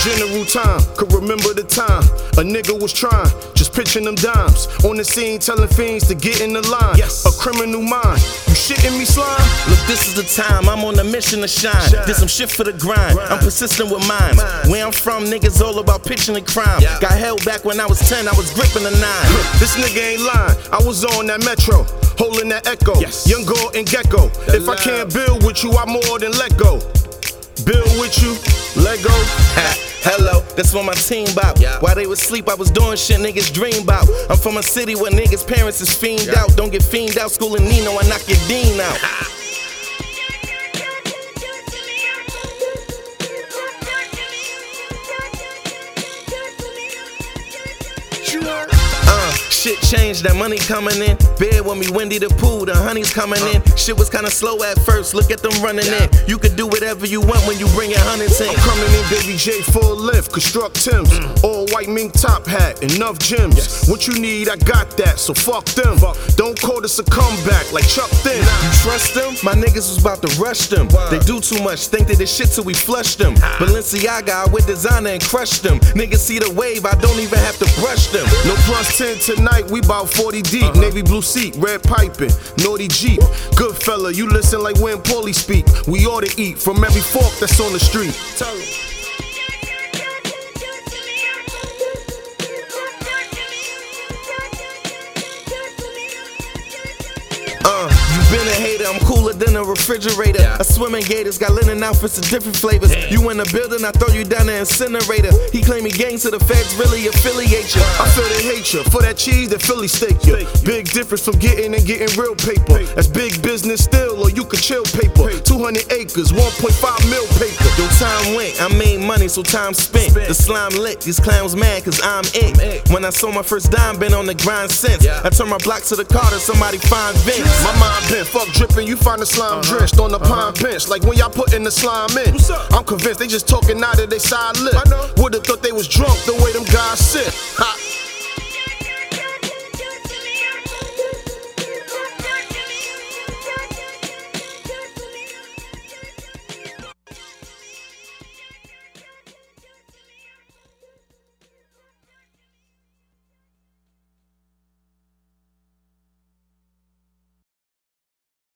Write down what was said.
general time, could remember the time a nigga was trying, just pitching them dimes. On the scene telling fiends to get in the line. Yes. A criminal mind, you shitting me, slime? Look, this is the time, I'm on a mission to shine. Did some shit for the grind, I'm persistent with mine. Where I'm from, niggas all about pitching and crime. Got held back when I was 10, I was gripping a 9. This nigga ain't lying, I was on that metro, holding that echo. Young Gore and Gecko. If I can't build with you, I more than let go. Build with you, let go. Hello, that's what my team bout. While they was sleep, I was doing shit niggas dream bout. I'm from a city where niggas' parents is fiend out. Don't get fiend out, schooling Nino, I knock your dean out. Shit changed, that money coming in. Bear with me, Windy the Pooh, the honey's coming in. Shit was kinda slow at first, look at them running in. You could do whatever you want when you bring your hundreds in. I'm coming in, Baby J, full lift, construct Timbs. All white mink top hat, enough gems. What you need, I got that, so fuck them. Don't call this a comeback like Chuck Thin. You trust them? My niggas was about to rush them. They do too much, think they this shit till we flush them. Balenciaga, I with designer and crush them. Niggas see the wave, I don't even have to brush them. No plus 10 tonight, we bout 40 deep. Navy blue seat, red piping, naughty Jeep. Good fella, you listen like when Paulie speak. We ought to eat from every fork that's on the street. You been a hater, I'm cooler than a refrigerator. A swimming gators, got linen outfits of different flavors. You in the building, I throw you down the incinerator. He claim he gangs to the feds, really affiliate you. I feel they hate you, for that cheese, that Philly steak you. Big difference from getting and getting real paper. That's big business still, or you could chill paper. 200 acres, 1.5 mil paper. Yo, time went, I made money, so time spent. The slime lit, these clowns mad, cause I'm it. When I saw my first dime, been on the grind since. I turned my block to the car to somebody find Vince. My mind bent, fuck dripping, you find the slime drenched on the pine bench. Like when y'all putting the slime in. I'm convinced they just talking out of their side lip. Would've thought they was drunk the way them guys sit. Ha.